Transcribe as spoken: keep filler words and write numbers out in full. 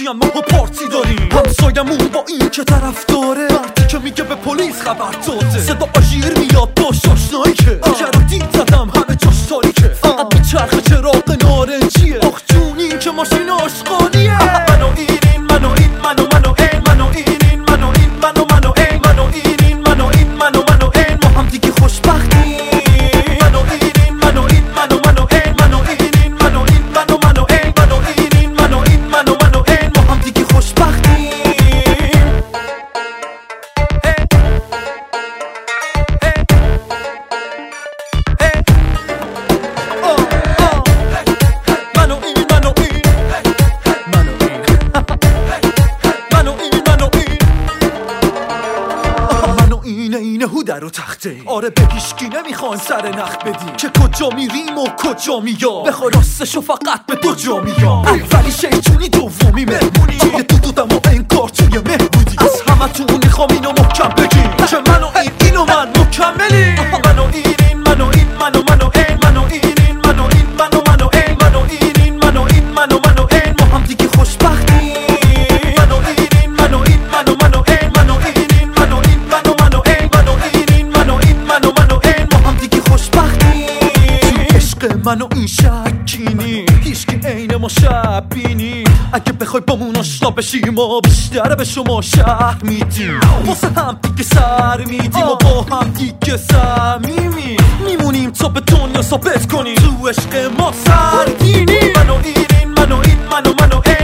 هم ما پارتی داریم، همسایمون با این که طرف داره مردی که میگه به پلیس خبر داده، صدا آژیر میاد باش آشنایی که کرو دید زدم همه جاش تاریکه، فقط میچرخه چراغ نارنجیه، آخ جون این که ماشین آشغالیه. منو این این منو این منو منو این منو این این منو این منو منو این منو این این منو این منو منو این ما هم دیگه خوشبختیم. منو این این منو این منو منو این منو این این منو این منو منو این منو این این منو این منو منو این ما هم دیگه خوشبختیم. اینه هو در و تخته، آره به هیشکی نمیخوان سر نخ بدی که کجا میریم و کجا میام، بخوا راستشو فقط به دو جا میام، اولی شیطونی دومی مهمونی، توی دو دودم و انکار توی مهبودی، از همه تون میخوام اینو محکم بگیم که منو این اینو من مکملی. منو این این منو این منو منو این منو این این منو این منو منو این منو این این منو این منو منو این ما هم دیگه خوشبختیم. منو این این منو این منو منو این منو این این منو این منو منو این منو این این منو این منو منو این ما هم دیگه خوشبختیم. تو عشق منو این شکینی هیچکی عین ما شبینی، اگه بخوای بامون آشنا بشی ما بیشتر به شما شهر میدیم، واسه هم دیگه سر میدیم و با هم دیگه صمیمی میمونیم تا به دنیا ثابت کنیم تو عشق ما سرگینی. منو این این منو این منو منو این